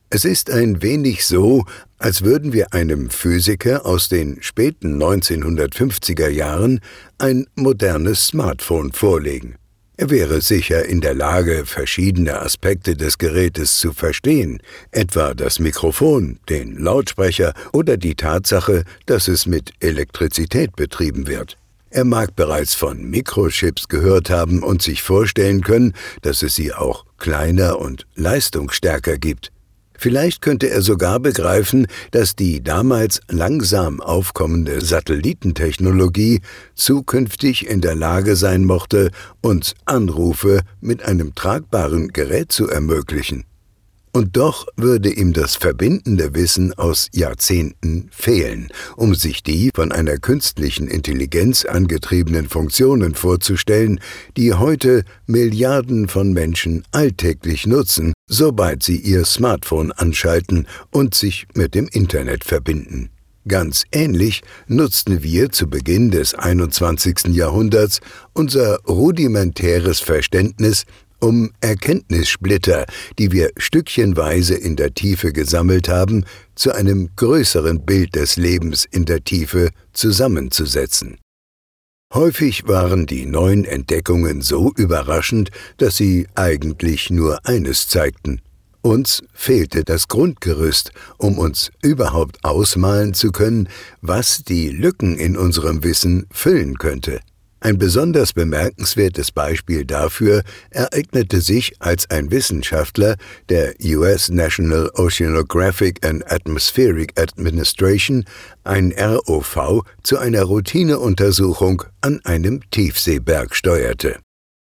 Es ist ein wenig so, als würden wir einem Physiker aus den späten 1950er Jahren ein modernes Smartphone vorlegen. Er wäre sicher in der Lage, verschiedene Aspekte des Gerätes zu verstehen, etwa das Mikrofon, den Lautsprecher oder die Tatsache, dass es mit Elektrizität betrieben wird. Er mag bereits von Mikrochips gehört haben und sich vorstellen können, dass es sie auch kleiner und leistungsstärker gibt. Vielleicht könnte er sogar begreifen, dass die damals langsam aufkommende Satellitentechnologie zukünftig in der Lage sein mochte, uns Anrufe mit einem tragbaren Gerät zu ermöglichen. Und doch würde ihm das verbindende Wissen aus Jahrzehnten fehlen, um sich die von einer künstlichen Intelligenz angetriebenen Funktionen vorzustellen, die heute Milliarden von Menschen alltäglich nutzen, sobald sie ihr Smartphone anschalten und sich mit dem Internet verbinden. Ganz ähnlich nutzten wir zu Beginn des 21. Jahrhunderts unser rudimentäres Verständnis, um Erkenntnissplitter, die wir stückchenweise in der Tiefe gesammelt haben, zu einem größeren Bild des Lebens in der Tiefe zusammenzusetzen. Häufig waren die neuen Entdeckungen so überraschend, dass sie eigentlich nur eines zeigten: Uns fehlte das Grundgerüst, um uns überhaupt ausmalen zu können, was die Lücken in unserem Wissen füllen könnte. Ein besonders bemerkenswertes Beispiel dafür ereignete sich, als ein Wissenschaftler der US National Oceanographic and Atmospheric Administration, ein ROV, zu einer Routineuntersuchung an einem Tiefseeberg steuerte.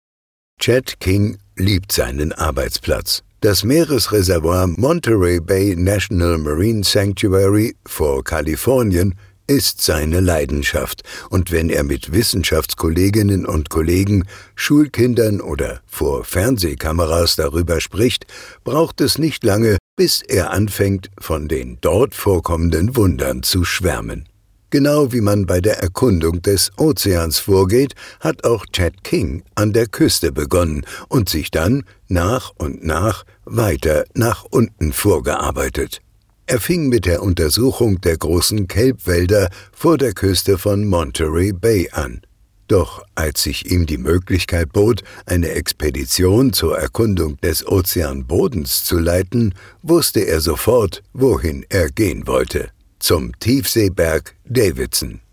Chet King liebt seinen Arbeitsplatz. Das Meeresreservoir Monterey Bay National Marine Sanctuary vor Kalifornien ist seine Leidenschaft, und wenn er mit Wissenschaftskolleginnen und Kollegen, Schulkindern oder vor Fernsehkameras darüber spricht, braucht es nicht lange, bis er anfängt, von den dort vorkommenden Wundern zu schwärmen. Genau wie man bei der Erkundung des Ozeans vorgeht, hat auch Chet King an der Küste begonnen und sich dann nach und nach weiter nach unten vorgearbeitet. Er fing mit der Untersuchung der großen Kelpwälder vor der Küste von Monterey Bay an. Doch als sich ihm die Möglichkeit bot, eine Expedition zur Erkundung des Ozeanbodens zu leiten, wusste er sofort, wohin er gehen wollte: zum Tiefseeberg Davidson.